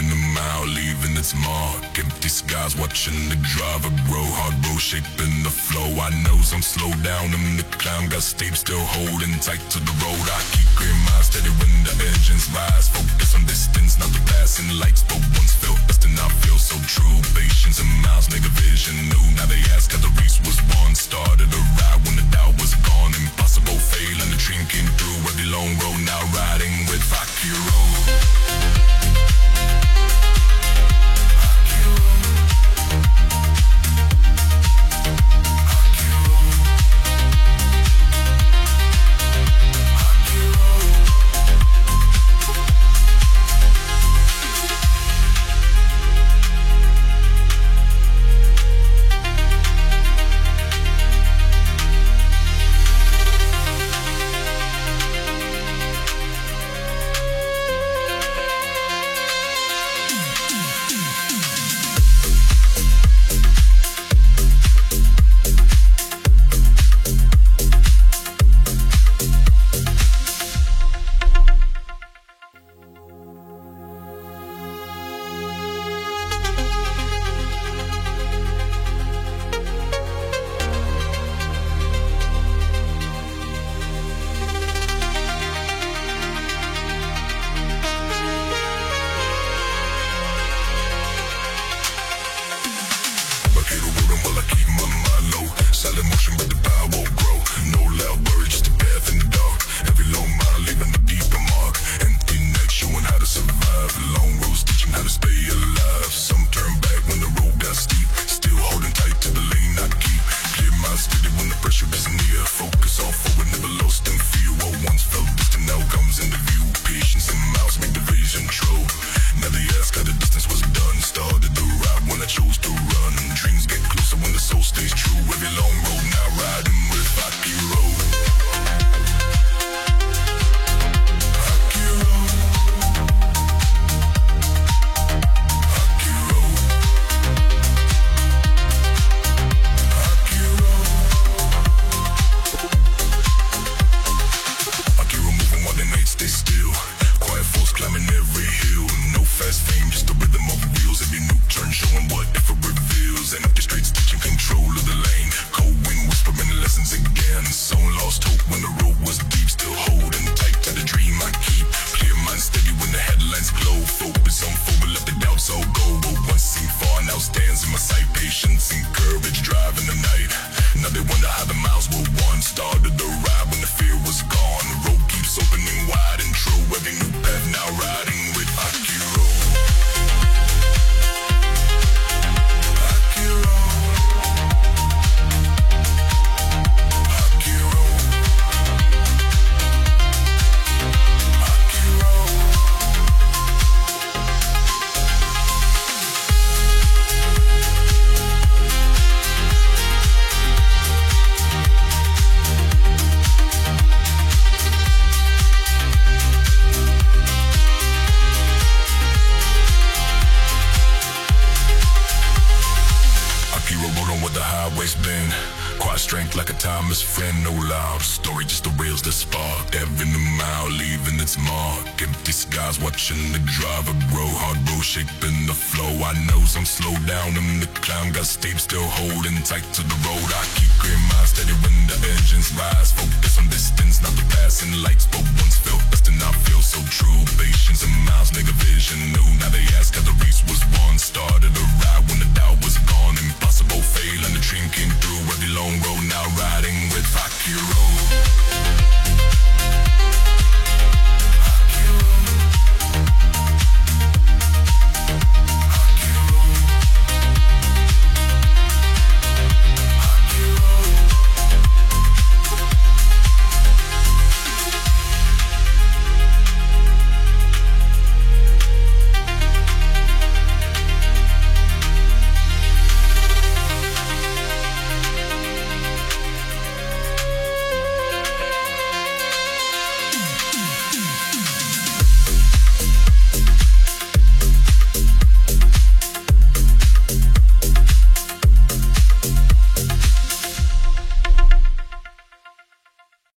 Every mile leaving its mark. Empty skies watching the driver grow. Hard road shaping the flow. I know some slow down in the climb. Got steep still holding tight to the road. I keep clear my steady when the engines rise. Focus on distance, not the passing lights. But once felt best and I feel so true. Patience and miles make a vision new. Now they ask how the race was won. Started a ride when the doubt was gone. Impossible fail and the dream came through. Every long road now riding with Akiro. Strength like a timeless friend, no loud story, just the rails that spark. Every mile leaving its mark. Empty skies watching the driver grow. Hard road shaping the flow. I know some slow down in the climb. Got steep still holding tight to the road. I keep clear my steady when the engines rise. Focus on distance, not the passing lights. But once felt best and I feel so true. Patience and miles make a vision new. Now they ask how the